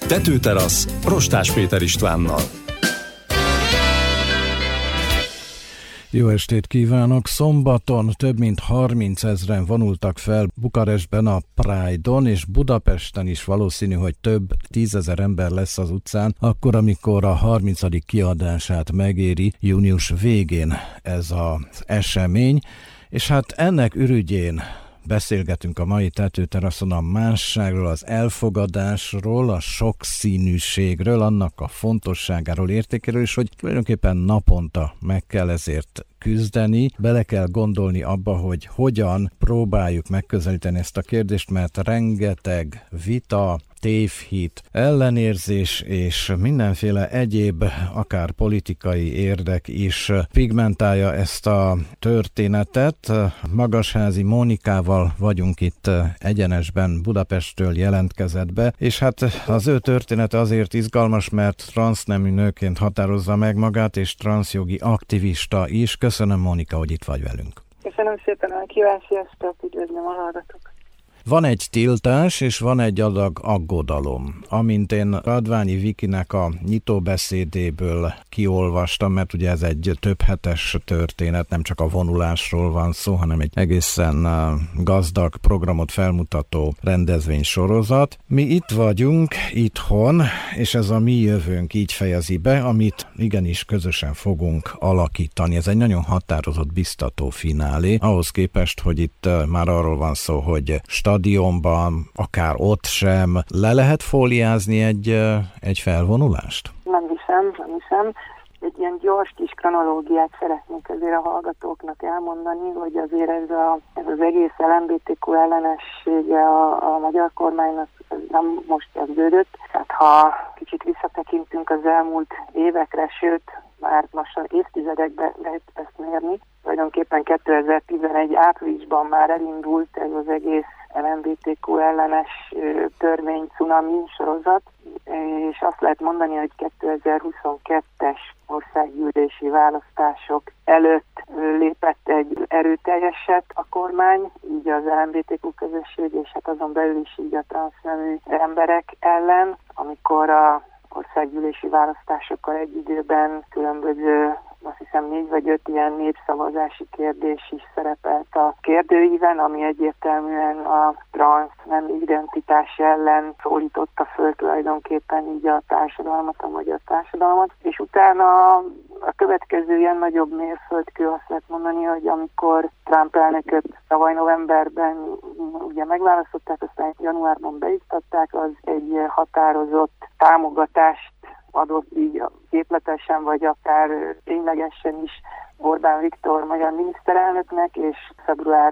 Tetőterasz Rostás Péter Istvánnal. Jó estét kívánok! Szombaton több mint 30 000 vonultak fel Bukarestben a Pride-on, és Budapesten is valószínű, hogy több 10 000 ember lesz az utcán, akkor, amikor a 30. kiadását megéri június végén ez az esemény. És hát ennek ürügyén beszélgetünk a mai Tetőteraszon a másságról, az elfogadásról, a sokszínűségről, annak a fontosságáról, értékéről, és hogy tulajdonképpen naponta meg kell ezért küzdeni, bele kell gondolni abba, hogy hogyan próbáljuk megközelíteni ezt a kérdést, mert rengeteg vita, tévhit, ellenérzés és mindenféle egyéb, akár politikai érdek is pigmentálja ezt a történetet. Magasházi Mónikával vagyunk itt egyenesben, Budapesttől jelentkezett be, és hát az ő története azért izgalmas, mert transznemű nőként határozza meg magát, és transzjogi aktivista is. Köszönöm, Mónika, hogy itt vagy velünk. Köszönöm szépen a kívást, sziasztok, üdvözlöm a hallgatókat. Van egy tiltás, és van egy adag aggodalom. Amint én Radványi Vikinek a nyitóbeszédéből kiolvastam, mert ugye ez egy több hetes történet, nem csak a vonulásról van szó, hanem egy egészen gazdag programot felmutató rendezvénysorozat. Mi itt vagyunk, itthon, és ez a mi jövőnk így fejezi be, amit igenis közösen fogunk alakítani. Ez egy nagyon határozott, biztató finálé, ahhoz képest, hogy itt már arról van szó, hogy stadionban, akár ott sem, le lehet fóliázni egy felvonulást? Nem hiszem. Egy ilyen gyors kis kronológiát szeretnék azért a hallgatóknak elmondani, hogy azért ez az egész LMBTQ ellenessége a magyar kormánynak nem most kezdődött. Tehát ha kicsit visszatekintünk az elmúlt évekre, sőt, már lassan évtizedekben lehet ezt mérni. Tulajdonképpen 2011 áprilisban már elindult ez az egész LMBTQ ellenes törvény cunami sorozat, és azt lehet mondani, hogy 2022-es országgyűlési választások előtt lépett egy erőteljeset a kormány, így az LMBTQ közösség, és hát azon belül is így a transznemű emberek ellen, amikor a országgyűlési választásokkal egy időben különböző, azt hiszem 4 vagy 5 ilyen népszavazási kérdés is szerepelt a kérdőíven, ami egyértelműen a transz nem identitás ellen szólította föl tulajdonképpen így a társadalmat, a magyar társadalmat. És utána a következő ilyen nagyobb mérföldkő, azt lehet mondani, hogy amikor Trump elnököt tavaly novemberben ugye megválasztották, aztán januárban beiktatták, az egy határozott támogatást adott így képletesen, vagy akár ténylegesen is Orbán Viktor magyar miniszterelnöknek, és február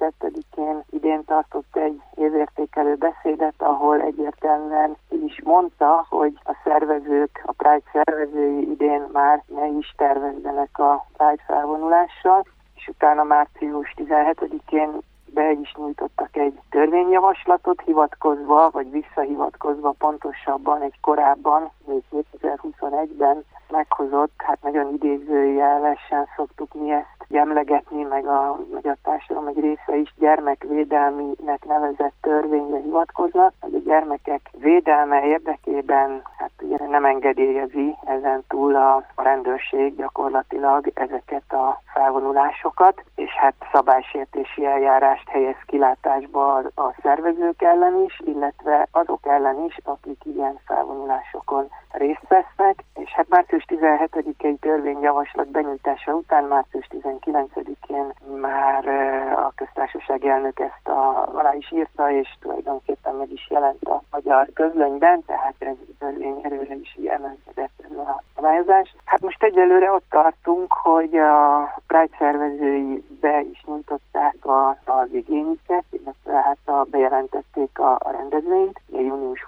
22-én idén tartott egy évértékelő beszédet, ahol egyértelműen is mondta, hogy a szervezők, a Pride szervezői idén már ne is tervezzenek a Pride felvonulással, és utána március 17-én be is nyújtottak egy törvényjavaslatot, hivatkozva, vagy visszahivatkozva pontosabban egy korábban, még 2021-ben meghozott, hát nagyon idézőjelesen szoktuk mi ezt emlegetni, meg a magyar társadalom egy része is gyermekvédelminek nevezett törvényre hivatkoznak, hogy a gyermekek védelme érdekében hát ugye nem engedélyezi ezen túl a rendőrség gyakorlatilag ezeket a felvonulásokat, és hát szabálysértési eljárást helyez kilátásba a szervezők ellen is, illetve azok ellen is, akik ilyen felvonulásokon részt vesznek, és hát március 17-i törvényjavaslat benyújtása után március 19-én már a köztársaság elnök ezt alá is írta, és tulajdonképpen meg is jelent a magyar közlönyben, tehát ez törvény erőre is emelkedett ez a szabályozás. Hát most egyelőre ott tartunk, hogy a Pride szervezői be is nyújtották az igényüket, illetve hát bejelentették a rendezvényt. Június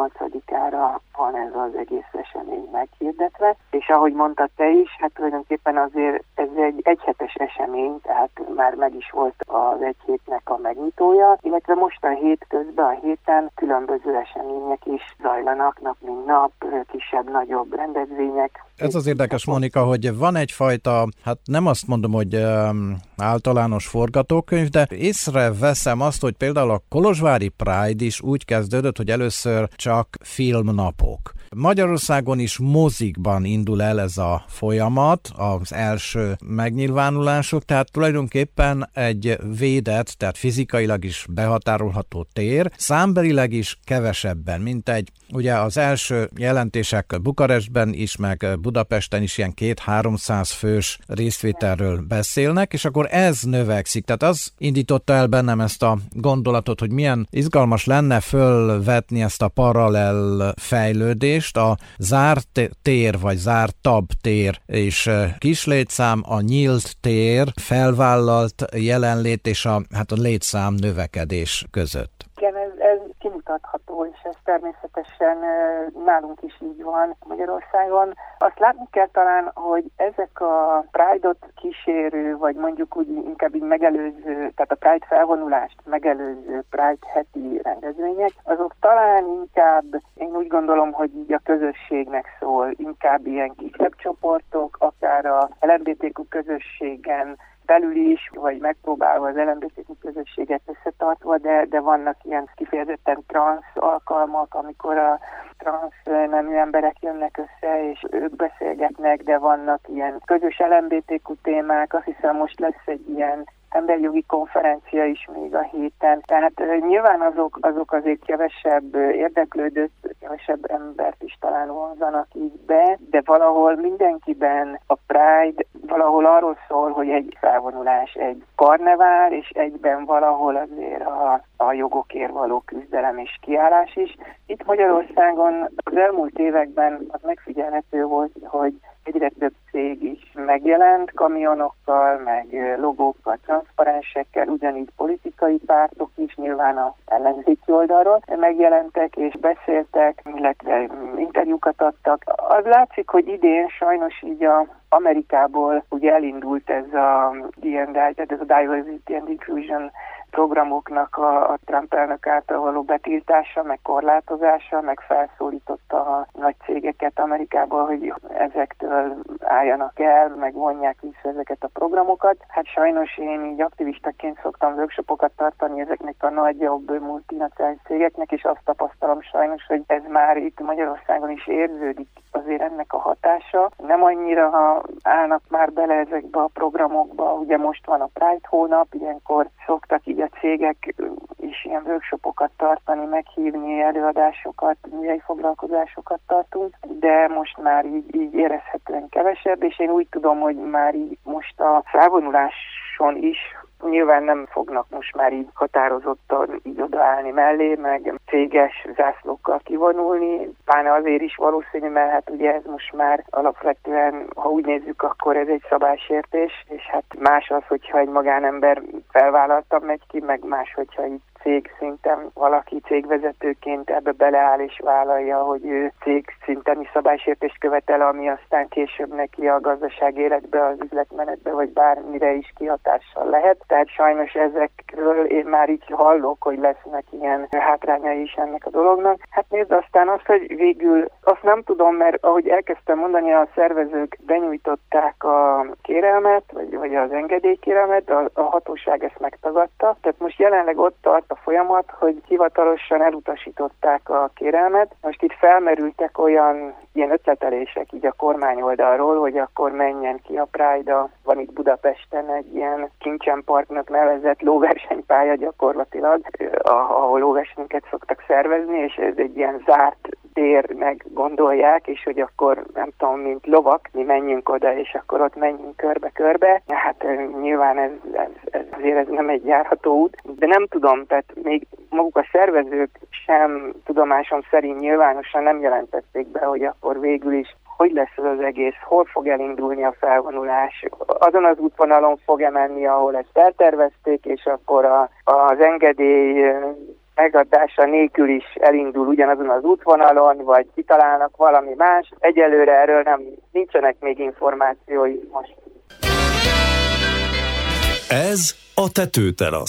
28-ára van ez az egész esemény meghirdetve, és ahogy mondtad te is, hát tulajdonképpen azért ez egy egyhetes esemény, tehát már meg is volt az egy hétnek a megnyitója, illetve most a hét közben, a héten különböző események is zajlanak nap mint nap, kisebb-nagyobb rendezvények. Ez az érdekes, Mónika, hogy van egyfajta, hát nem azt mondom, hogy általános forgatókönyv, de észreveszem azt, hogy például a kolozsvári Pride is úgy kezdődött, hogy először csak filmnapok. Magyarországon is mozikban indul el ez a folyamat, az első megnyilvánulások, tehát tulajdonképpen egy védett, tehát fizikailag is behatárolható tér, számbelileg is kevesebben, mint ugye az első jelentések Bukarestben is, meg Budapesten is ilyen 200-300 fős részvételről beszélnek, és akkor ez növekszik. Tehát az indította el bennem ezt a gondolatot, hogy milyen izgalmas lenne fölvetni ezt a paralel fejlődést, a zárt tér vagy zártabb tér és kislétszám, a nyílt tér, felvállalt jelenlét és a létszám növekedés között. Igen, ez kimutatható, és ez természetesen nálunk is így van Magyarországon. Azt látni kell talán, hogy ezek a Pride-ot kísérő, vagy mondjuk úgy inkább így megelőző, tehát a Pride felvonulást megelőző Pride heti rendezvények, azok talán inkább, én úgy gondolom, hogy így a közösségnek szól, inkább ilyen kisebb csoportok, akár a LMBTQ közösségen belül is, vagy megpróbálva az LMBTQ közösséget összetartva, de vannak ilyen kifejezetten transz alkalmak, amikor a transz nemű emberek jönnek össze, és ők beszélgetnek, de vannak ilyen közös LMBTQ témák. Azt hiszem, most lesz egy ilyen emberjogi konferencia is még a héten. Tehát nyilván azok azért kevesebb érdeklődött, kevesebb embert is talán vonzanak így be, de valahol mindenkiben a Pride valahol arról szól, hogy egy felvonulás, egy karnevál, és egyben valahol azért a jogokért való küzdelem és kiállás is. Itt Magyarországon az elmúlt években az megfigyelhető volt, hogy egyre több cég is megjelent kamionokkal, meg logókkal, transzparensekkel, ugyanígy politikai pártok is, nyilván a ellenzéki oldalról megjelentek és beszéltek, illetve interjúkat adtak. Az látszik, hogy idén sajnos így Amerikából ugye elindult ez a D&I, tehát ez a Diversity and Inclusion programoknak a Trump elnök által való betiltása, meg korlátozása, meg felszólította a nagy cégeket Amerikából, hogy ezektől álljanak el, meg vonják vissza ezeket a programokat. Hát sajnos én így aktivistaként szoktam workshopokat tartani ezeknek a nagyobb multinacionális cégeknek, és azt tapasztalom sajnos, hogy ez már itt Magyarországon is érződik azért ennek a hatása. Nem annyira állnak már bele ezekbe a programokba, ugye most van a Pride hónap, ilyenkor szoktak így a cégek is ilyen workshopokat tartani, meghívni előadásokat, műhelyi foglalkozásokat tartunk, de most már így érezhetően kevesebb, és én úgy tudom, hogy már így most a felvonuláson is nyilván nem fognak most már így határozottan így odaállni mellé, meg céges zászlókkal kivonulni, pláne azért is valószínű, mert hát ugye ez most már alapvetően, ha úgy nézzük, akkor ez egy szabálysértés, és hát más az, hogyha egy magánember felvállaltan megy ki, meg más, hogyha így cég szinten valaki cégvezetőként ebbe beleáll és vállalja, hogy ő cég szinteni szabálysértést követel, ami aztán később neki a gazdaság életbe, az üzletmenetbe, vagy bármire is kihatással lehet. Tehát sajnos ezekről én már így hallok, hogy lesznek ilyen hátrányai is ennek a dolognak. Hát nézd, aztán azt, hogy végül azt nem tudom, mert ahogy elkezdtem mondani, a szervezők benyújtották a kérelmet, vagy az engedélykérelmet, a hatóság ezt megtagadta. Tehát most jelenleg ott tart a folyamat, hogy hivatalosan elutasították a kérelmet. Most itt felmerültek olyan ilyen ötletelések így a kormány oldalról, hogy akkor menjen ki a Pride-a. Van itt Budapesten egy ilyen Kincsen Parknak nevezett lóversenypálya gyakorlatilag, ahol lóversenyeket szoktak szervezni, és ez egy ilyen zárt térnek gondolják, és hogy akkor nem tudom, mint lovak, mi menjünk oda, és akkor ott menjünk körbe-körbe. Hát nyilván ez nem egy járható út, de nem tudom, tehát még maguk a szervezők sem tudomásom szerint nyilvánosan nem jelentették be, hogy akkor végül is hogy lesz ez az egész, hol fog elindulni a felvonulás, azon az útvonalon fog-e menni, ahol ezt eltervezték, és akkor az engedély megadása nélkül is elindul ugyanazon az útvonalon, vagy kitalálnak valami más. Egyelőre erről nincsenek még információi most. Ez a Tetőterasz.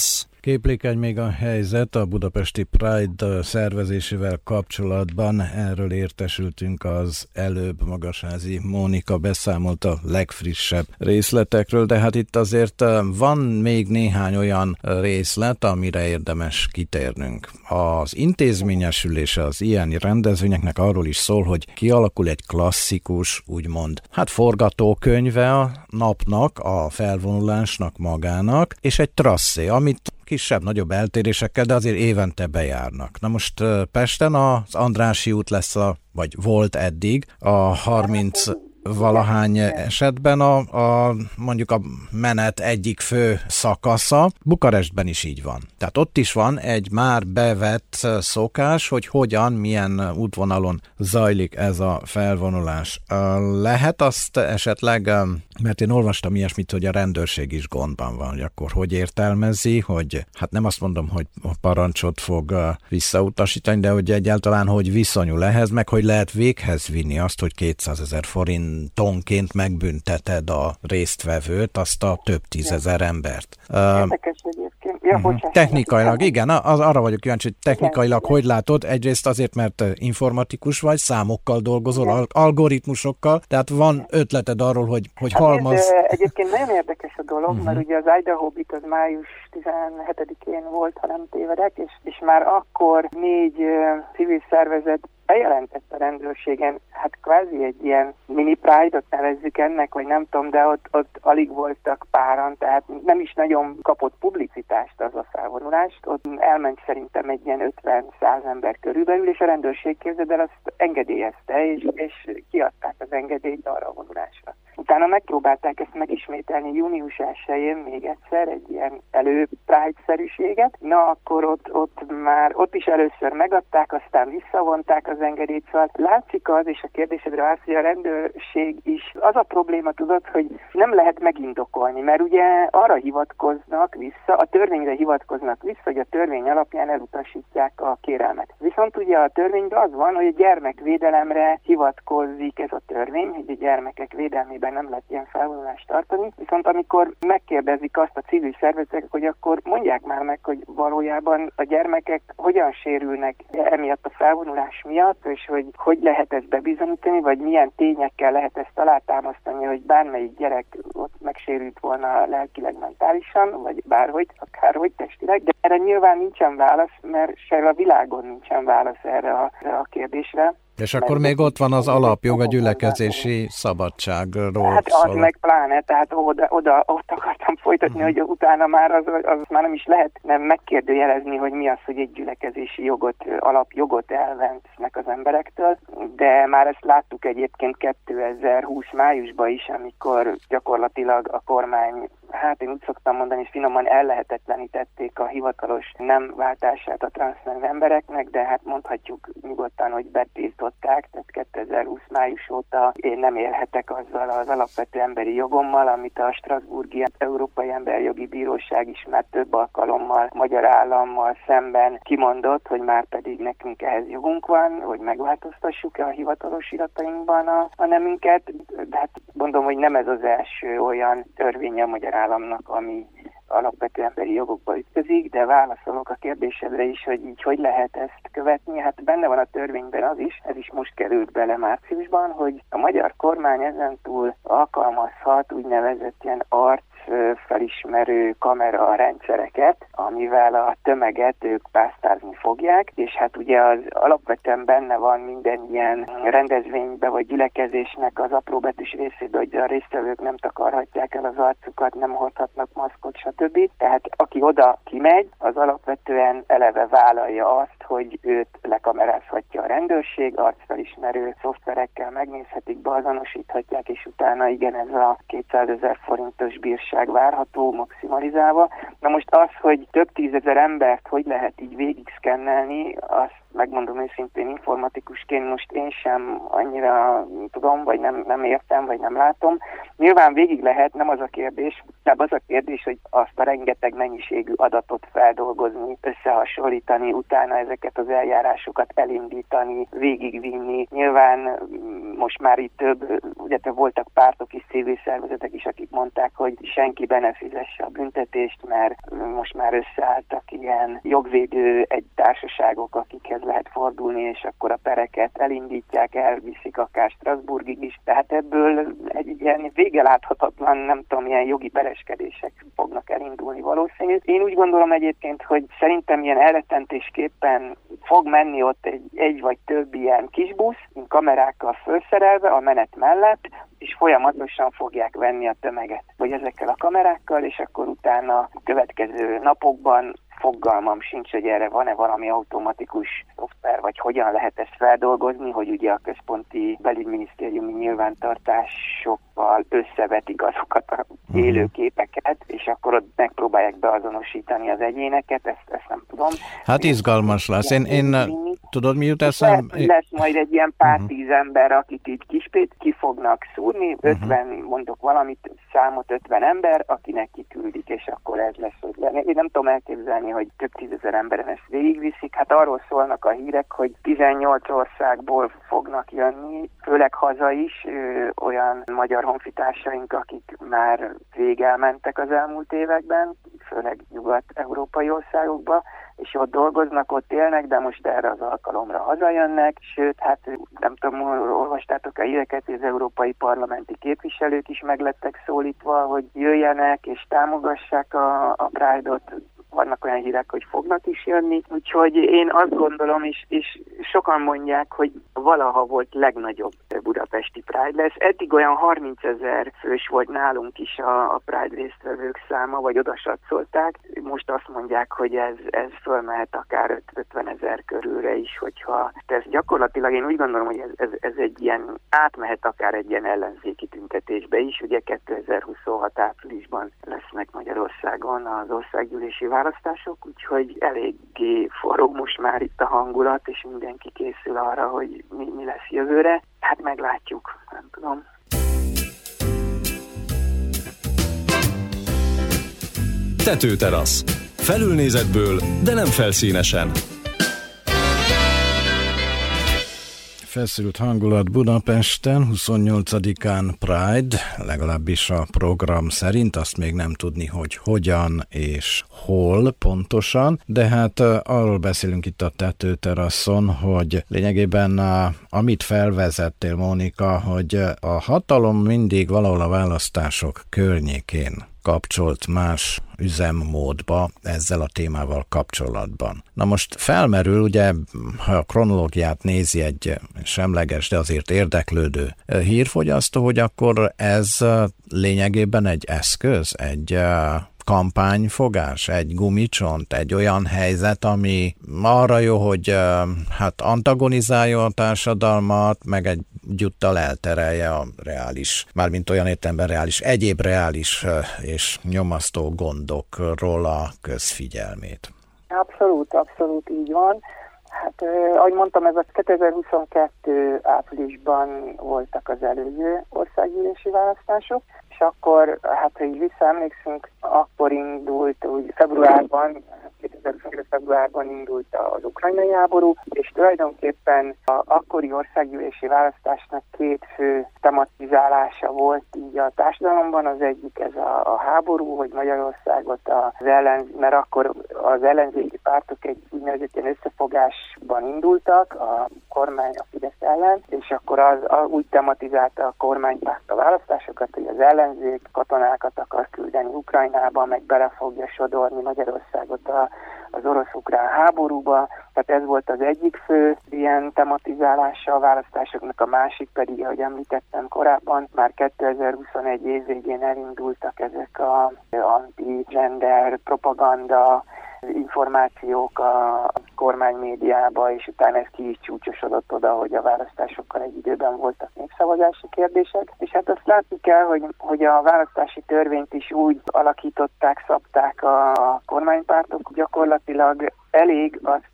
Képlékeny még a helyzet a budapesti Pride szervezésével kapcsolatban. Erről értesültünk az előbb. Magasházi Mónika beszámolt a legfrissebb részletekről, de hát itt azért van még néhány olyan részlet, amire érdemes kitérnünk. Az intézményesülése az ilyen rendezvényeknek arról is szól, hogy kialakul egy klasszikus, úgymond, forgatókönyve a napnak, a felvonulásnak magának, és egy trasszé, amit kisebb-nagyobb eltérésekkel, de azért évente bejárnak. Na most Pesten az Andrássy út lesz vagy volt eddig a 30 valahány esetben mondjuk a menet egyik fő szakasza. Bukarestben is így van. Tehát ott is van egy már bevett szokás, hogy milyen útvonalon zajlik ez a felvonulás. Lehet azt esetleg, mert én olvastam ilyesmit, hogy a rendőrség is gondban van, hogy akkor hogy értelmezi, hogy nem azt mondom, hogy a parancsot fog visszautasítani, de hogy egyáltalán hogy viszonyul ehhez, meg hogy lehet véghez vinni azt, hogy 200 000 forintonként megbünteted a résztvevőt, azt a több tízezer embert. Érdekes egyébként. Ja, technikailag, igen, arra vagyok kíváncsi, hogy technikailag hogy látod, egyrészt azért, mert informatikus vagy, számokkal dolgozol, algoritmusokkal, tehát van ötleted arról, hogy halmaz. Egyébként nagyon érdekes a dolog, mert ugye az Idaho Beat az május 17-én volt, ha nem tévedek, és már akkor 4 civil szervezet bejelentett a rendőrségen, kvázi egy ilyen mini Pride-ot nevezzük ennek, vagy nem tudom, de ott alig voltak páran, tehát nem is nagyon kapott publicitást az a felvonulást. Ott elment szerintem egy ilyen 50-100 ember körülbelül, és a rendőrség, képzeld el, azt engedélyezte, és kiadták az engedélyt arra a vonulásra. Utána megpróbálták ezt megismételni június 1-én még egyszer, egy ilyen Pride-szerűséget. Na, akkor ott is először megadták, aztán visszavonták az engedélyt, szóval látszik az, és a kérdésedre az, hogy a rendőrség is, az a probléma, tudod, hogy nem lehet megindokolni, mert ugye arra hivatkoznak vissza, a törvényre hivatkoznak vissza, hogy a törvény alapján elutasítják a kérelmet. Viszont ugye a törvényben az van, hogy a gyermekvédelemre hivatkozik ez a törvény, hogy a gyermekek védelmében nem lehet ilyen felvonulást tartani, viszont amikor megkérdezik azt a civil szervezetek, hogy akkor mondják már meg, hogy valójában a gyermekek hogyan sérülnek emiatt a felvonulás miatt, és hogy lehet ezt bebizonyítani, vagy milyen tényekkel lehet ezt alátámasztani, hogy bármelyik gyerek ott megsérült volna lelkileg, mentálisan, vagy bárhogy, akárhogy testileg, de erre nyilván nincsen válasz, mert se a világon nincsen válasz erre a kérdésre. És akkor még ott van az alapjog, a gyülekezési szabadságról. Az meg pláne, tehát ott akartam folytatni, hogy utána már az már nem is lehet nem megkérdőjelezni, hogy mi az, hogy egy gyülekezési alapjogot elvesznek az emberektől, de már ezt láttuk egyébként 2020 májusban is, amikor gyakorlatilag a kormány, én úgy szoktam mondani, finoman ellehetetlenítették a hivatalos nem váltását a transznemű embereknek, de mondhatjuk nyugodtan, hogy betiltották, tehát 2020 május óta én nem élhetek azzal az alapvető emberi jogommal, amit a Strasbourgi Európai Emberjogi Bíróság is már több alkalommal magyar állammal szemben kimondott, hogy már pedig nekünk ehhez jogunk van, hogy megváltoztassuk a hivatalos iratainkban a nemünket, de mondom, hogy nem ez az első olyan törvény a magyar államnak, ami alapvető emberi jogokba ütközik, de válaszolok a kérdésedre is, hogy így hogy lehet ezt követni. Benne van a törvényben az is, ez is most került bele márciusban, hogy a magyar kormány ezentúl alkalmazhat úgynevezett ilyen felismerő kamera rendszereket, amivel a tömeget ők pásztázni fogják, és ugye az alapvetően benne van minden ilyen rendezvénybe vagy gyülekezésnek az apróbetűs részében, hogy a résztvevők nem takarhatják el az arcukat, nem hordhatnak maszkot, stb. Tehát aki oda kimegy, az alapvetően eleve vállalja azt, hogy őt lekamerázhatja a rendőrség, arcfelismerő szoftverekkel megnézhetik, beazonosíthatják, és utána igen, ez a 200 000 forintos bírság várható maximalizálva. Na most az, hogy több tízezer embert hogy lehet így végig szkennelni, azt megmondom őszintén, informatikusként most én sem annyira tudom, vagy nem értem, vagy nem látom. Nyilván végig lehet, nem az a kérdés, de az a kérdés, hogy azt a rengeteg mennyiségű adatot feldolgozni, összehasonlítani, utána ezeket az eljárásokat elindítani, végigvinni. Nyilván most már itt ugye voltak pártok és civil szervezetek is, akik mondták, hogy senki be ne fizesse a büntetést, mert most már összeálltak ilyen jogvédő társaságok, akikhez lehet fordulni, és akkor a pereket elindítják, elviszik akár Strasbourgig is. Tehát ebből egy ilyen végeláthatatlan, nem tudom, ilyen jogi pereskedések fognak elindulni valószínűleg. Én úgy gondolom egyébként, hogy szerintem ilyen elrettentésképpen fog menni ott egy vagy több ilyen kisbusz, kamerákkal felszerelve a menet mellett, és folyamatosan fogják venni a tömeget, vagy ezekkel a kamerákkal, és akkor utána a következő napokban fogalmam sincs, hogy erre van-e valami automatikus szoftver, vagy hogyan lehet ezt feldolgozni, hogy ugye a központi belügyminisztériumi nyilvántartásokkal összevetik azokat a élő képeket, és akkor ott megpróbálják beazonosítani az egyéneket, ezt nem tudom. Hát izgalmas lesz. Én tudod, mi jut eszem? Lesz majd egy ilyen pár tíz ember, akik így kispét ki fognak szúrni, 50, mondok valamit, számot 50 ember, akinek kiküldik, és akkor ez lesz, hogy én nem tudom elképzelni, hogy több tízezer emberen ezt végigviszik. Hát arról szólnak a hírek, hogy 18 országból fognak jönni, főleg haza is, olyan magyar honfitársaink, akik már rég elmentek az elmúlt években, főleg nyugat-európai országokba, és ott dolgoznak, ott élnek, de most erre az alkalomra hazajönnek, sőt, hát nem tudom, olvastátok a híreket, hogy az európai parlamenti képviselők is meglettek szólítva, hogy jöjjenek és támogassák a Pride-ot. Vannak olyan hírek, hogy fognak is jönni, úgyhogy én azt gondolom, és sokan mondják, hogy valaha volt legnagyobb budapesti Pride lesz. Eddig olyan 30 000 fős volt nálunk is a Pride résztvevők száma, vagy oda satszolták. Most azt mondják, hogy ez fölmehet akár 50 000 körülre is, hogyha ez gyakorlatilag én úgy gondolom, hogy ez egy ilyen, átmehet akár egy ilyen ellenzéki tüntetésbe is. Ugye 2026 áprilisban lesznek Magyarországon az országgyűlési választások, úgyhogy eléggé forró most már itt a hangulat, és mindenki készül arra, hogy mi lesz jövőre. Hát meglátjuk, nem tudom. Tetőterasz. Felülnézetből, de nem felszínesen. Feszült hangulat Budapesten, 28-án Pride, legalábbis a program szerint, azt még nem tudni, hogy hogyan és hol pontosan, de hát arról beszélünk itt a tetőteraszon, hogy lényegében amit felvezettél, Mónika, hogy a hatalom mindig valahol a választások környékén kapcsolt más üzemmódba ezzel a témával kapcsolatban. Na most felmerül, ugye, ha a kronológiát nézi egy semleges, de azért érdeklődő hírfogyasztó, hogy akkor ez lényegében egy eszköz, egy kampányfogás, egy gumicsont, egy olyan helyzet, ami arra jó, hogy hát antagonizálja a társadalmat, meg egyúttal elterelje a reális, mármint olyan értelemben reális, egyéb reális és nyomasztó gondokról a közfigyelmét. Abszolút így van. Hát, ahogy mondtam, ez a 2022 áprilisban voltak az előző országgyűlési választások, és akkor, hát ha így visszaemlékszünk, akkor indult, úgy februárban, 2022 februárban indult az ukrajnai háború, és tulajdonképpen az akkori országgyűlési választásnak két fő tematizálása volt így a társadalomban. Az egyik ez a háború, hogy Magyarországot mert akkor az ellenzéki pártok egy úgynevezett ilyen összefogásban indultak, a kormány a Fidesz ellen, és akkor az úgy tematizálta a kormánypárt a választásokat, hogy az ellenzék katonákat akar küldeni Ukrajnába, meg bele fogja sodorni Magyarországot az orosz-ukrán háborúba. Tehát ez volt az egyik fő ilyen tematizálása a választásoknak, a másik pedig, ahogy említettem korábban, már 2021 év végén elindultak ezek a anti-gender propaganda információk a kormánymédiába, és utána ez ki is csúcsosodott oda, hogy a választásokkal egy időben voltak népszavazási kérdések. És hát azt látni kell, hogy a választási törvényt is úgy alakították, szabták a kormánypártok, gyakorlatilag elég azt a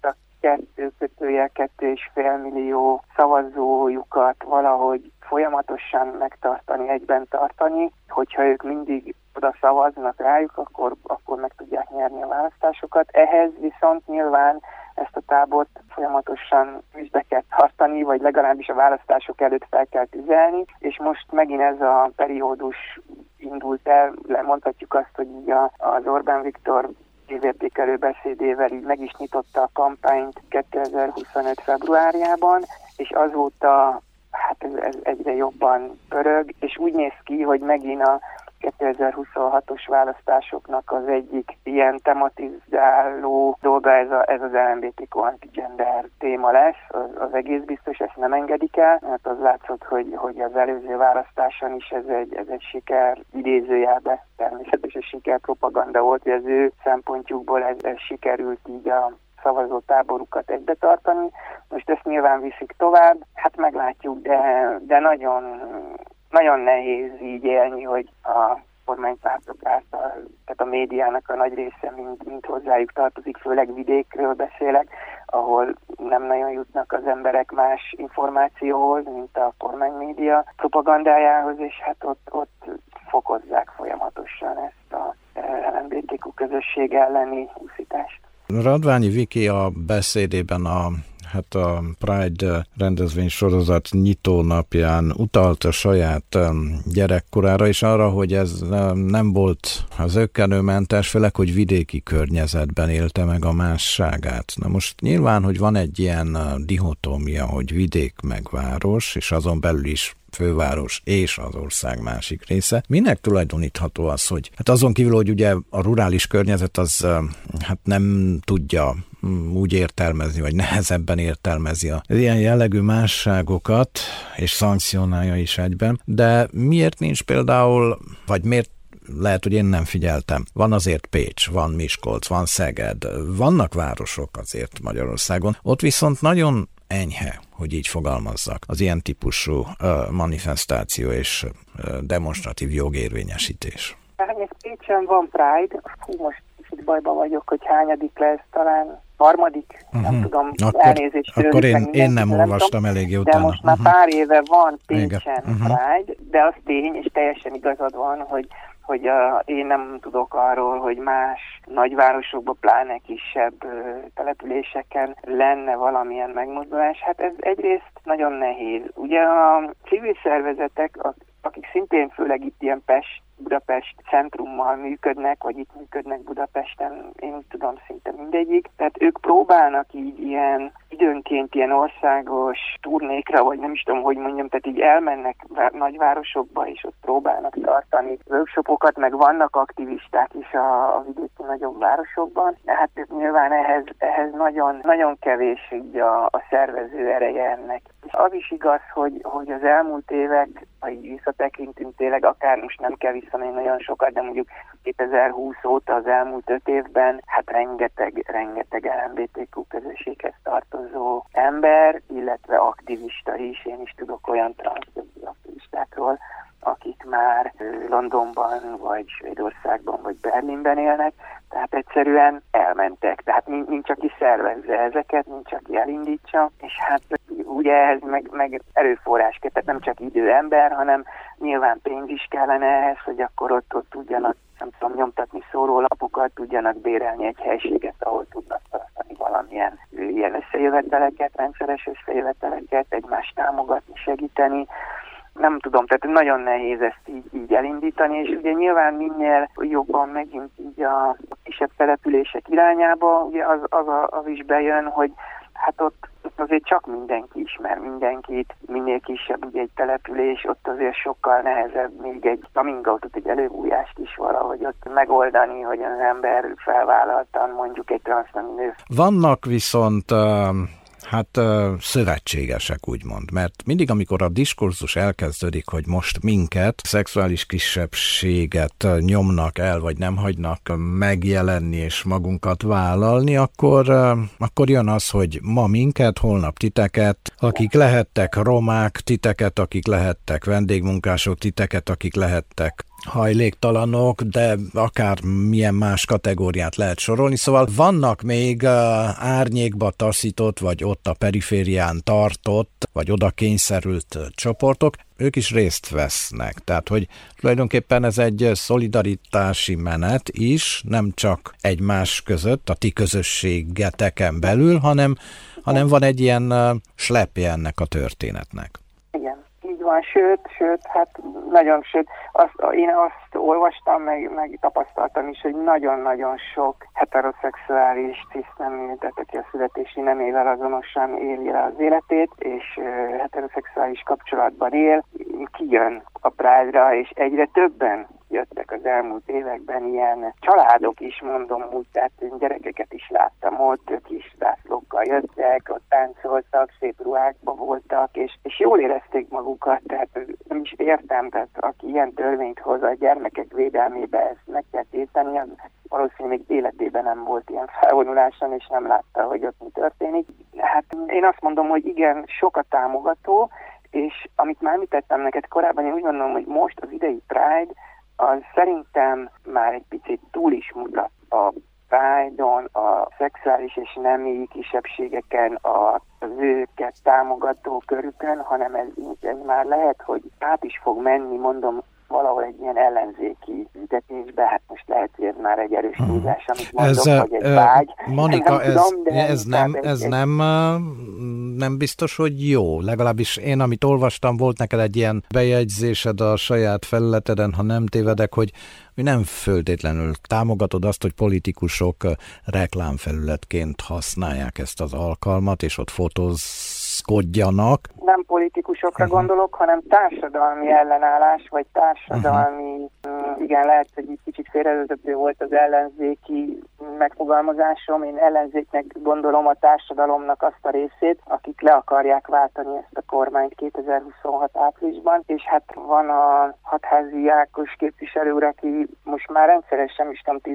2,5 millió szavazójukat valahogy folyamatosan megtartani, egyben tartani, hogyha ők mindig oda szavaznak rájuk, akkor meg tudják nyerni a választásokat. Ehhez viszont nyilván ezt a tábort folyamatosan üzbe kell tartani, vagy legalábbis a választások előtt fel kell tüzelni, és most megint ez a periódus indult el, mondhatjuk azt, hogy így az Orbán Viktor évértékelő beszédével így meg is nyitotta a kampányt 2025. februárjában, és azóta hát ez egyre jobban pörög, és úgy néz ki, hogy megint a 2026-os választásoknak az egyik ilyen tematizáló dolga ez az LMBTQ anti-gender téma lesz, az egész biztos, ezt nem engedik el, mert az látszott, hogy az előző választáson is ez egy siker idézőjelbe, természetesen sikerpropaganda volt, hogy az ő szempontjukból ez sikerült így a szavazótáborukat egybe tartani. Most ezt nyilván viszik tovább, hát meglátjuk, de nagyon, nagyon nehéz így élni, hogy a kormánypártok által, tehát a médiának a nagy része mind hozzájuk tartozik, főleg vidékről beszélek, ahol nem nagyon jutnak az emberek más információhoz, mint a kormánymédia propagandájához, és hát ott fokozzák folyamatosan ezt a LMBTQ közösség elleni úszítást. Radványi Viki a beszédében a Pride rendezvénysorozat nyitónapján utalt a saját gyerekkorára, és arra, hogy ez nem volt az zökkenőmentes, főleg, hogy vidéki környezetben élte meg a másságát. Na most nyilván, hogy van egy ilyen dihotómia, hogy vidék meg város, és azon belül is főváros és az ország másik része. Minek tulajdonítható az, hogy hát azon kívül, hogy ugye a rurális környezet az hát nem tudja úgy értelmezni, vagy nehezebben értelmezi az ilyen jellegű másságokat, és szankcionálja is egyben, de miért nincs például, vagy miért lehet, hogy én nem figyeltem. Van azért Pécs, van Miskolc, van Szeged, vannak városok azért Magyarországon, ott viszont nagyon enyhe, hogy így fogalmazzak, az ilyen típusú manifestáció és demonstratív jogérvényesítés. Hát még Pécsen van Pride, most kicsit bajban vagyok, hogy hányadik lesz, talán harmadik, nem tudom, elnézést. Akkor én nem olvastam eléggé utána. De most már pár éve van Pécsen Pride, de az tény, és teljesen igazad van, hogy én nem tudok arról, hogy más nagyvárosokban, pláne kisebb településeken lenne valamilyen megmozdulás. Hát ez egyrészt nagyon nehéz. Ugye a civil szervezetek, akik szintén főleg itt ilyen Budapest centrummal működnek, vagy itt működnek Budapesten, én tudom szinte mindegyik. Tehát ők próbálnak így ilyen időnként ilyen országos turnékra, vagy nem is tudom, hogy mondjam, tehát így elmennek nagyvárosokba, és ott próbálnak tartani workshopokat, meg vannak aktivisták is a vidéki nagyobb városokban. De hát nyilván ehhez nagyon, nagyon kevés így a szervező ereje ennek. És az is igaz, hogy az elmúlt évek, ha így visszatekintünk tényleg, akár most nem kell visszamenni nagyon sokat, de mondjuk 2020 óta az elmúlt 5 évben, hát rengeteg LMBTQ közösséghez tartozó ember, illetve aktivista is. Én is tudok olyan transzjogi aktivistákról, akik már Londonban, vagy Svédországban, vagy Berlinben élnek, tehát egyszerűen elmentek. Tehát nincs, aki szervezze ezeket, nincs, aki elindítsa, és hát ugye ehhez meg erőforrás kell, tehát nem csak idő, ember, hanem nyilván pénz is kellene ehhez, hogy akkor ott tudjanak, nem tudom, nyomtatni szórólapokat, tudjanak bérelni egy helységet, ahol tudnak tartani valamilyen ilyen összejöveteleket, rendszeres összejöveteleket, egymást támogatni, segíteni. Nem tudom, tehát nagyon nehéz ezt így elindítani, és ugye nyilván minél jobban megint így a kisebb települések irányába, ugye az is bejön, hogy hát ott azért csak mindenki ismer mindenkit, minél kisebb ugye egy település, ott azért sokkal nehezebb még egy coming out-ot, egy előbújást is valahogy ott megoldani, hogy az ember felvállaltan mondjuk egy transznemű nő. Vannak viszont szövetségesek, úgymond, mert mindig, amikor a diskurzus elkezdődik, hogy most minket, szexuális kisebbséget nyomnak el, vagy nem hagynak megjelenni és magunkat vállalni, akkor jön az, hogy ma minket, holnap titeket, akik lehettek romák, titeket, akik lehettek vendégmunkások, titeket, akik lehettek hajléktalanok, de akár milyen más kategóriát lehet sorolni. Szóval vannak még árnyékba taszított, vagy ott a periférián tartott, vagy oda kényszerült csoportok, ők is részt vesznek. Tehát, hogy tulajdonképpen ez egy szolidaritási menet is, nem csak egymás között, a ti közösségeteken belül, hanem van egy ilyen slepje ennek a történetnek. Igen, így van, sőt, hát nagyon én azt olvastam, meg tapasztaltam is, hogy nagyon-nagyon sok heteroszexuális tisztnemű, tehát aki a születési nemével azonosan éli az életét, és heteroszexuális kapcsolatban él, kijön a Pride-ra, és egyre többen jöttek az elmúlt években ilyen családok is, mondom úgy, tehát gyerekeket is láttam ott, ők is zászlókkal jöttek, ott táncoltak, szép ruhákban voltak, és jól érezték magukat, tehát nem is értem, tehát aki ilyen törvényt hoz a gyermekek védelmébe, ezt meg kell tiltani, az valószínűleg életében nem volt ilyen felvonuláson, és nem látta, hogy ott mi történik. Hát én azt mondom, hogy igen, sok a támogató, és amit már említettem neked korábban, én úgy gondolom, hogy most az idei Pride, az szerintem már egy picit túl is mutat a Pride-on, a szexuális és nemi kisebbségeken, az őket támogató körükön, hanem ez már lehet, hogy át is fog menni, mondom, valahol egy ilyen ellenzéki ütetésbe, hát most lehet, hogy ez már egy erős túlzás, amit mondok, vagy egy vágy. Monika, ez nem biztos, hogy jó. Legalábbis én, amit olvastam, volt neked egy ilyen bejegyzésed a saját felületeden, ha nem tévedek, hogy nem föltétlenül támogatod azt, hogy politikusok reklámfelületként használják ezt az alkalmat, és ott fotózkodjanak. Nem politikusokra gondolok, hanem társadalmi ellenállás, vagy társadalmi, igen, lehet, hogy egy kicsit félrevezető volt az ellenzéki megfogalmazásom. Én ellenzéknek gondolom a társadalomnak azt a részét, akik le akarják váltani ezt a kormányt 2026 áprilisban, és hát van a Hatházi Ákos képviselő úr, aki most már rendszeresen, is tudom,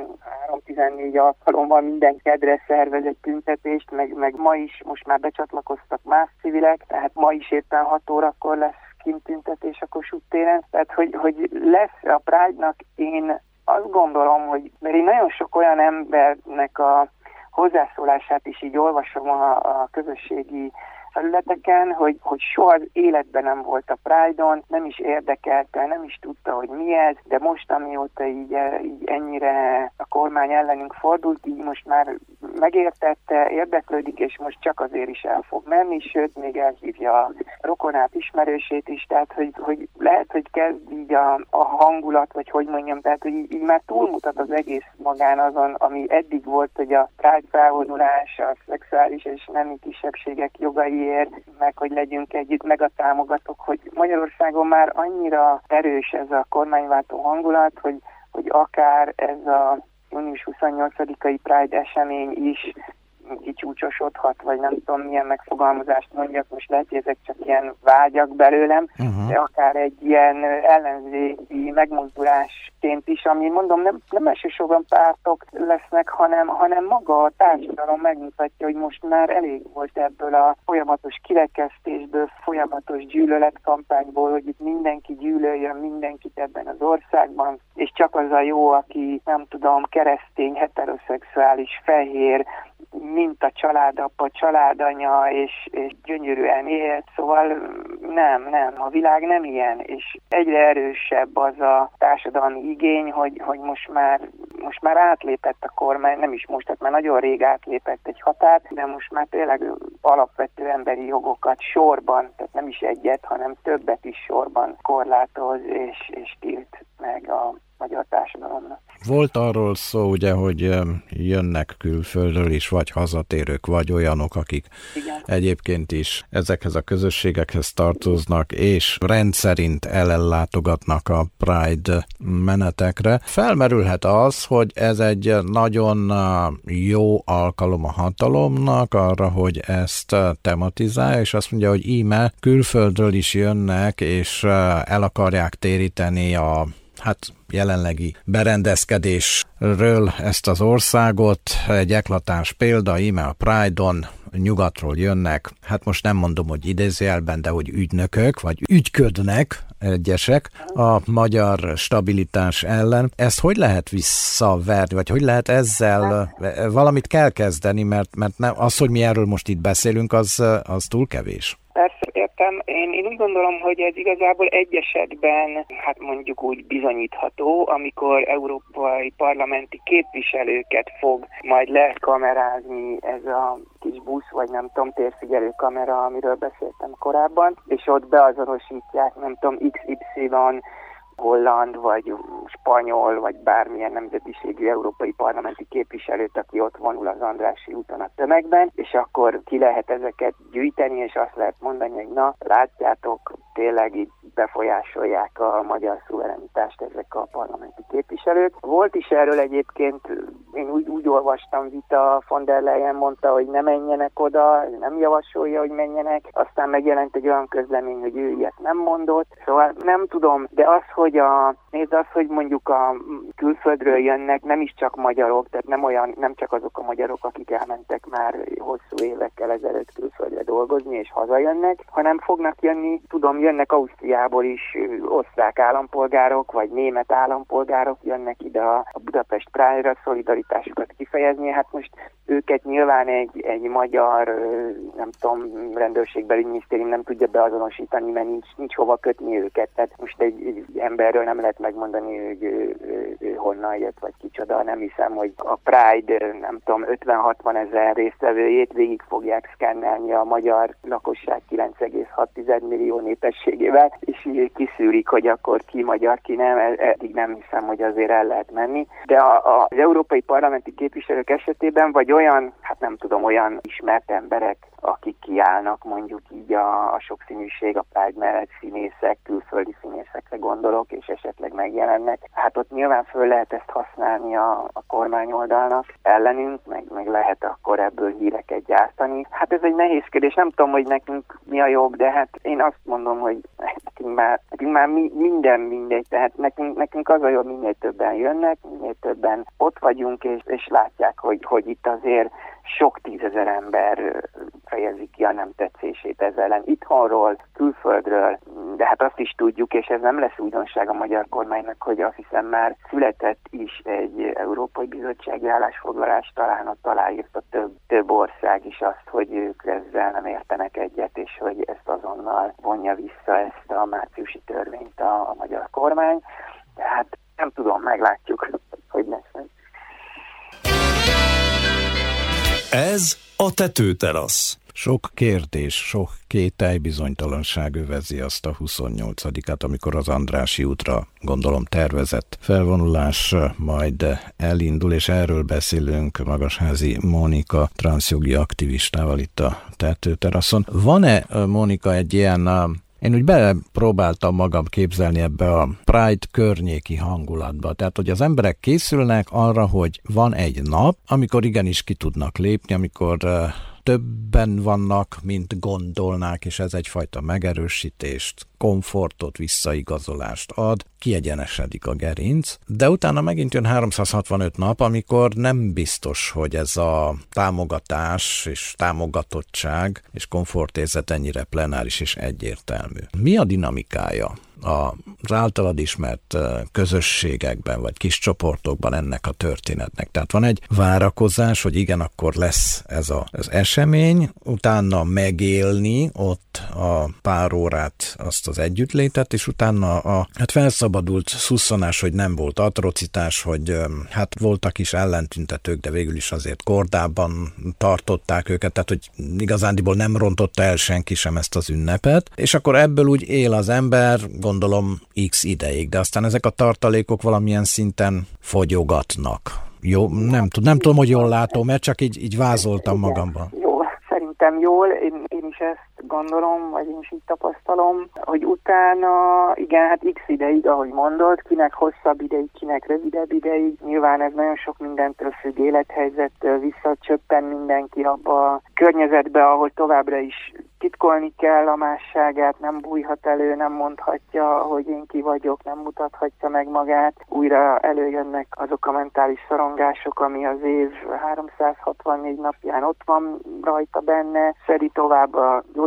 13-14 alkalommal minden kedre szervez egy tüntetést, meg ma is most már becsatlakoztak más civilek, tehát ma is éppen 6 órakor lesz kintüntetés a Kossuth téren, tehát hogy lesz a Pride-nak, én azt gondolom, hogy mert én nagyon sok olyan embernek a hozzászólását is így olvasom a közösségi felületeken, hogy soha az életben nem volt a Pride-on, nem is érdekelte, nem is tudta, hogy mi ez, de most, amióta így ennyire a kormány ellenünk fordult, így most már megértette, érdeklődik, és most csak azért is el fog menni, sőt, még elhívja a rokonát, ismerősét is, tehát, hogy lehet, hogy kezd így a hangulat, vagy hogy mondjam, tehát, hogy így már túlmutat az egész magán azon, ami eddig volt, hogy a Pride felvonulás, a szexuális és nemi kisebbségek jogai, meg hogy legyünk együtt, meg a támogatók, hogy Magyarországon már annyira erős ez a kormányváltó hangulat, hogy akár ez a június 28-ai Pride esemény is kicsúcsosodhat, vagy nem tudom milyen megfogalmazást mondjak, most lehet, hogy ezek csak ilyen vágyak belőlem, de akár egy ilyen ellenzéki megmozdulásként is, ami mondom, nem elsősorban pártok lesznek, hanem maga a társadalom megmutatja, hogy most már elég volt ebből a folyamatos kirekesztésből, folyamatos gyűlöletkampányból, hogy itt mindenki gyűlöljön mindenkit ebben az országban, és csak az a jó, aki nem tudom, keresztény, heteroszexuális, fehér, mint a családapa, családanya, és gyönyörűen élt, szóval nem, a világ nem ilyen, és egyre erősebb az a társadalmi igény, hogy most már átlépett a kormány, nem is most, tehát már nagyon rég átlépett egy határt, de most már tényleg alapvető emberi jogokat sorban, tehát nem is egyet, hanem többet is sorban korlátoz és tilt meg a magyar társadalomnak. Volt arról szó, ugye, hogy jönnek külföldről is, vagy hazatérők, vagy olyanok, akik egyébként is ezekhez a közösségekhez tartoznak, és rendszerint ellátogatnak a Pride menetekre. Felmerülhet az, hogy ez egy nagyon jó alkalom a hatalomnak arra, hogy ezt tematizálja, és azt mondja, hogy íme külföldről is jönnek, és el akarják téríteni a jelenlegi berendezkedésről ezt az országot. Egy eklatáns példa, íme a Pride-on nyugatról jönnek, most nem mondom, hogy idézőjelben, de hogy ügynökök, vagy ügyködnek egyesek a magyar stabilitás ellen. Ezt hogy lehet visszaverni, vagy hogy lehet ezzel valamit kell kezdeni, mert nem, az, hogy mi erről most itt beszélünk, az túl kevés. Persze, értem. Én úgy gondolom, hogy ez igazából egy esetben, hát mondjuk úgy bizonyítható, amikor európai parlamenti képviselőket fog majd lekamerázni ez a kis busz, vagy nem tudom, térfigyelő kamera, amiről beszéltem korábban, és ott beazonosítják, nem tudom, XY holland, vagy spanyol, vagy bármilyen nemzetiségű európai parlamenti képviselőt, aki ott vonul az Andrássy úton a tömegben, és akkor ki lehet ezeket gyűjteni, és azt lehet mondani, hogy na, látjátok, tényleg itt befolyásolják a magyar szuverenitást ezek a parlamenti képviselők. Volt is erről egyébként, én úgy olvastam, Vita von der Leyen mondta, hogy ne menjenek oda, nem javasolja, hogy menjenek, aztán megjelent egy olyan közlemény, hogy ő ilyet nem mondott, szóval nem tudom, de az, hogy mondjuk a külföldről jönnek, nem is csak magyarok, tehát nem csak azok a magyarok, akik elmentek már hosszú évekkel ezelőtt külföldre dolgozni és hazajönnek, hanem fognak jönni, jönnek Ausztriából is osztrák állampolgárok, vagy német állampolgárok jönnek ide a Budapest Pride-ra szolidaritásukat kifejezni. Hát most őket nyilván egy magyar, nem tudom, rendőrségbeli minisztérium nem tudja beazonosítani, mert nincs hova kötni őket. Tehát most egy emberről nem lehet megmondani, hogy ő honnan jött, vagy kicsoda. Nem hiszem, hogy a Pride, nem tudom, 50-60 ezer résztvevőjét végig fogják szkennelni a magyar lakosság 9,6 millió népességével, és így kiszűrik, hogy akkor ki magyar, ki nem. Eddig nem hiszem, hogy azért el lehet menni. De az európai parlamenti képviselők esetében, vagy olyan, hát nem tudom, olyan ismert emberek, akik kiállnak, mondjuk így a sokszínűség, a Pride mellett színészek, külföldi színészekre gondolok, és esetleg megjelennek. Hát ott nyilván föl lehet ezt használni a kormányoldalnak ellenünk, meg lehet akkor ebből híreket gyártani. Hát ez egy nehéz kérdés, nem tudom, hogy nekünk mi a jobb, de hát én azt mondom, hogy nekünk már minden mindegy, tehát nekünk az a jobb, minél többen jönnek, minél többen ott vagyunk, és látják, hogy itt azért sok tízezer ember fejezi ki a nem tetszését ezzel ellen itthonról, külföldről, de hát azt is tudjuk, és ez nem lesz újdonság a magyar kormánynak, hogy azt hiszem már született is egy Európai Bizottsági állásfoglalás, talán ott aláírta több ország is azt, hogy ők ezzel nem értenek egyet, és hogy ezt azonnal vonja vissza ezt a márciusi törvényt a magyar kormány. Tehát nem tudom, meglátjuk, hogy lesz. Ez a Tetőterasz. Sok kérdés, sok kételj, bizonytalanság övezi azt a 28-át, amikor az Andrássy útra, gondolom, tervezett felvonulás majd elindul, és erről beszélünk Magasházi Mónika transzjogi aktivistával itt a Tetőteraszon. Van-e, Mónika, egy ilyen... Én úgy belepróbáltam magam képzelni ebbe a Pride környéki hangulatba. Tehát, hogy az emberek készülnek arra, hogy van egy nap, amikor igenis ki tudnak lépni, amikor többen vannak, mint gondolnák, és ez egyfajta megerősítést, komfortot, visszaigazolást ad, kiegyenesedik a gerinc, de utána megint jön 365 nap, amikor nem biztos, hogy ez a támogatás és támogatottság és komfortérzet ennyire plenáris és egyértelmű. Mi a dinamikája az általad ismert közösségekben, vagy kis csoportokban ennek a történetnek? Tehát van egy várakozás, hogy igen, akkor lesz ez az esemény, utána megélni ott a pár órát, azt az együttlétet, és utána hát felszabadult szusszanás, hogy nem volt atrocitás, hogy hát voltak is ellentüntetők, de végül is azért kordában tartották őket, tehát hogy igazándiból nem rontotta el senki sem ezt az ünnepet, és akkor ebből úgy él az ember, gondolom x ideig, de aztán ezek a tartalékok valamilyen szinten fogyogatnak. Jó, nem tudom, hogy jól látom, mert csak így vázoltam magamban. Jó, szerintem jól, én is ezt gondolom, vagy én is így tapasztalom, hogy utána, igen, hát x ideig, ahogy mondod, kinek hosszabb ideig, kinek rövidebb ideig, nyilván ez nagyon sok mindentől függ, élethelyzettől, visszacsöppen mindenki abba a környezetbe, ahol továbbra is titkolni kell a másságát, nem bújhat elő, nem mondhatja, hogy én ki vagyok, nem mutathatja meg magát. Újra előjönnek azok a mentális szorongások, ami az év 364 napján ott van rajta benne, szedi tovább a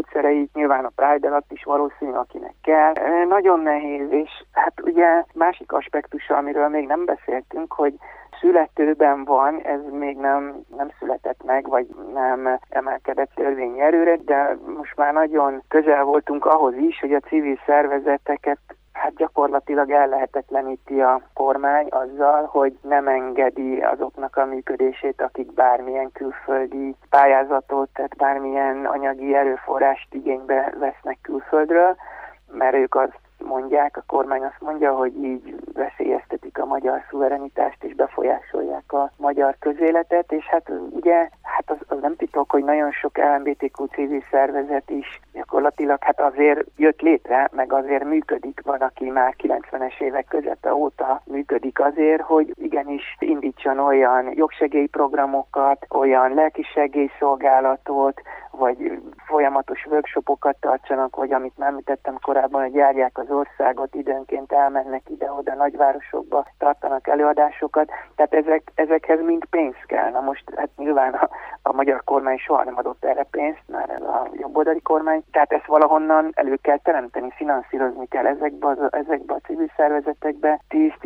módszereit, nyilván a Pride alatt is valószínű, akinek kell. Nagyon nehéz, és hát ugye másik aspektusa, amiről még nem beszéltünk, hogy születőben van, ez még nem született meg, vagy nem emelkedett törvényi erőre, de most már nagyon közel voltunk ahhoz is, hogy a civil szervezeteket hát gyakorlatilag ellehetetleníti a kormány azzal, hogy nem engedi azoknak a működését, akik bármilyen külföldi pályázatot, tehát bármilyen anyagi erőforrást igénybe vesznek külföldről, mert ők azt mondják, a kormány azt mondja, hogy így veszélyeztetik a magyar szuverenitást és befolyásolják a magyar közéletet, és hát ugye az nem titok, hogy nagyon sok LMBTQ civil szervezet is gyakorlatilag hát azért jött létre, meg azért működik, van, aki már 90-es évek közepe óta működik azért, hogy igenis indítson olyan jogsegélyprogramokat, olyan lelkisegélyszolgálatot, vagy folyamatos workshopokat tartsanak, vagy amit már említettem korábban, hogy járják az országot, időnként elmennek ide-oda nagyvárosokba, tartanak előadásokat, tehát ezekhez mind pénz kell. Na most hát nyilván a magyar kormány soha nem adott erre pénzt, már ez a jobboldali kormány, tehát ezt valahonnan elő kell teremteni, finanszírozni kell ezekbe a civil szervezetekbe.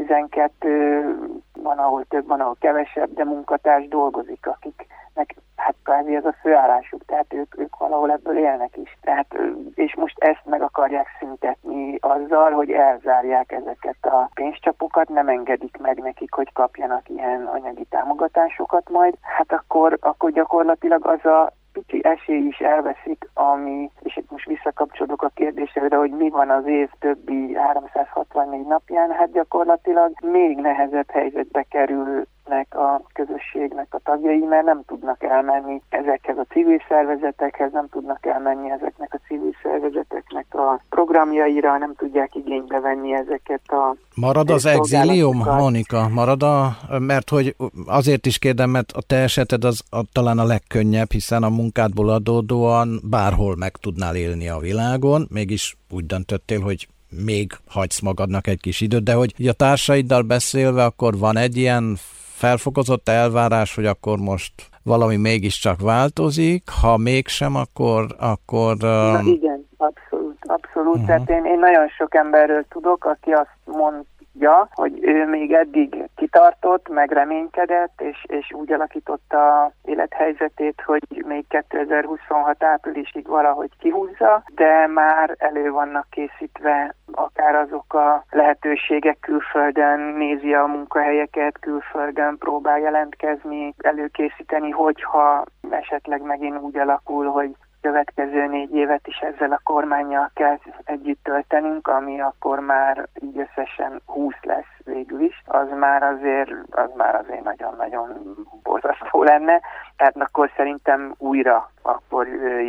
10-12, van ahol több, van ahol kevesebb, de munkatárs dolgozik, akiknek hát kvázi ez a főállásuk, tehát ők valahol ebből élnek is. Tehát, és most ezt meg akarják szüntetni azzal, hogy elzárják ezeket a pénzcsapokat, nem engedik meg nekik, hogy kapjanak ilyen anyagi támogatásokat majd. Hát akkor gyakorlatilag az a pici esély is elveszik, és itt most visszakapcsolok a kérdésre, de hogy mi van az év többi 364 napján, hát gyakorlatilag még nehezebb helyzetbe kerülnek a közösségnek a tagjai, mert nem tudnak elmenni ezekhez a civil szervezetekhez, nem tudnak elmenni ezeknek a civil szervezeteknek a programjaira, nem tudják igénybe venni ezeket a... Marad az exilium, Monika? Mert hogy azért is kérdem, mert a te eseted az talán a legkönnyebb, hiszen a munkádból adódóan bárhol meg tudnál élni a világon, mégis úgy döntöttél, hogy még hagysz magadnak egy kis időt, de hogy a társaiddal beszélve, akkor van egy ilyen felfokozott elvárás, hogy akkor most valami mégiscsak változik, ha mégsem, akkor... Na igen, abszolút. Tehát én nagyon sok emberről tudok, aki azt mondja, hogy ő még eddig kitartott, meg reménykedett, és úgy alakította az élethelyzetét, hogy még 2026 áprilisig valahogy kihúzza, de már elő vannak készítve akár azok a lehetőségek, külföldön nézi a munkahelyeket, külföldön próbál jelentkezni, előkészíteni, hogyha esetleg megint úgy alakul, hogy következő 4 évet is ezzel a kormánnyal kell együtt töltenünk, ami akkor már így összesen 20 lesz végül is, az már azért nagyon-nagyon borzasztó lenne. Tehát akkor szerintem újra akkor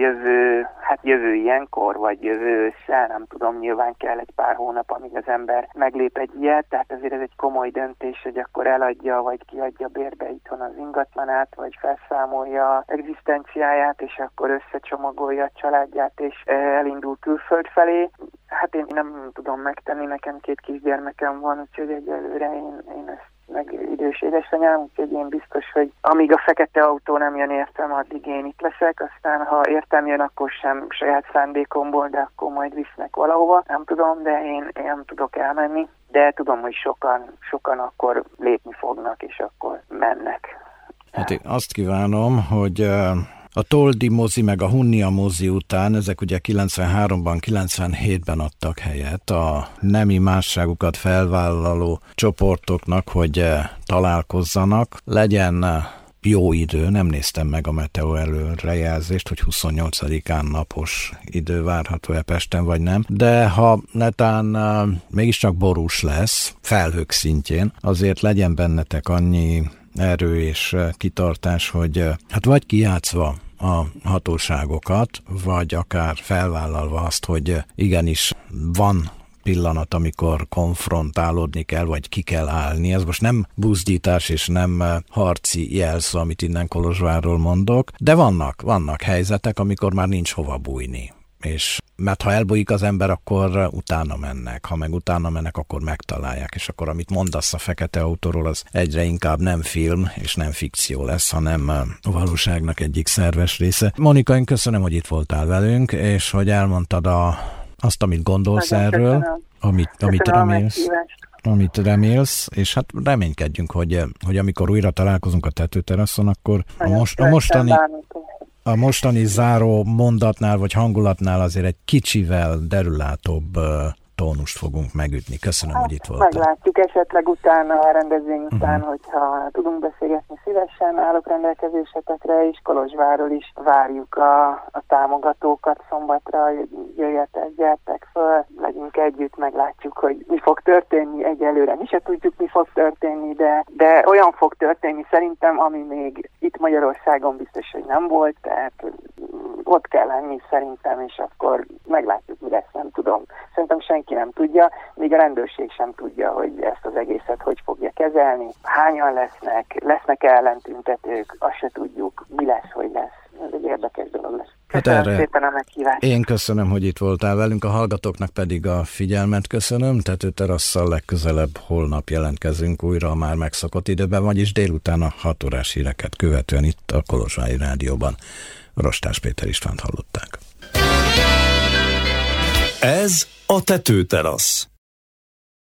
jövő ilyenkor, vagy jövő ősszel, nem tudom, nyilván kell egy pár hónap, amíg az ember meglép egy ilyet, tehát azért ez egy komoly döntés, hogy akkor eladja, vagy kiadja bérbe itthon az ingatlanát, vagy felszámolja egzisztenciáját, és akkor összecsomagolja a családját, és elindul külföld felé. Hát én nem tudom megtenni, nekem 2 kisgyermekem van, úgyhogy egyelőre én ezt meg idős édesanyám, úgyhogy én biztos, hogy amíg a fekete autó nem jön értem, addig én itt leszek, aztán ha értem jön, akkor sem saját szándékomból, de akkor majd visznek valahova, nem tudom, de én nem tudok elmenni, de tudom, hogy sokan akkor lépni fognak, és akkor mennek. Hát én azt kívánom, hogy a Toldi mozi meg a Hunnia mozi után, ezek ugye 93-ban, 97-ben adtak helyet a nemi másságukat felvállaló csoportoknak, hogy találkozzanak. Legyen jó idő, nem néztem meg a meteo előrejelzést, hogy 28-án napos idő várható-e Pesten, vagy nem. De ha netán mégiscsak borús lesz, felhők szintjén, azért legyen bennetek annyi erő és kitartás, hogy hát vagy kijátszva a hatóságokat, vagy akár felvállalva azt, hogy igenis van pillanat, amikor konfrontálódni kell, vagy ki kell állni. Ez most nem buzdítás és nem harci jelszó, amit innen Kolozsvárról mondok, de vannak helyzetek, amikor már nincs hova bújni. és mert ha elbújik az ember, akkor utána mennek, ha meg utána mennek, akkor megtalálják, és akkor amit mondasz a Fekete Autóról, az egyre inkább nem film, és nem fikció lesz, hanem a valóságnak egyik szerves része. Monika, én köszönöm, hogy itt voltál velünk, és hogy elmondtad azt, amit gondolsz nagyon erről, amit remélsz, és hát reménykedjünk, hogy amikor újra találkozunk a tetőteraszon, akkor a mostani záró mondatnál vagy hangulatnál azért egy kicsivel derülátóbb tónust fogunk megütni. Köszönöm, hogy itt voltál. Meglátjuk esetleg utána, a rendezvény után, hogyha tudunk beszélgetni, szívesen állok rendelkezésetekre, és Kolozsvárról is várjuk a támogatókat szombatra, jöjjetek, gyertek föl, legyünk együtt, meglátjuk, hogy mi fog történni egyelőre. Mi se tudjuk, mi fog történni, de olyan fog történni szerintem, ami még itt Magyarországon biztos, hogy nem volt, tehát ott kell lenni szerintem, és akkor meglátjuk, mi lesz, nem tudom. Szerintem senki nem tudja, még a rendőrség sem tudja, hogy ezt az egészet hogy fogja kezelni. Hányan lesznek ellentüntetők, azt se tudjuk, mi lesz, hogy lesz. Ez egy érdekes dolog lesz. Köszönöm szépen a meghívást. Én köszönöm, hogy itt voltál velünk, a hallgatóknak pedig a figyelmet köszönöm. Tetőterasszal legközelebb holnap jelentkezünk újra a már megszokott időben, vagyis délután a 6 órás híreket követően itt a Kolozsvári Rádióban. Rostás Péter Istvánt hallották. Ez a Tetőterasz.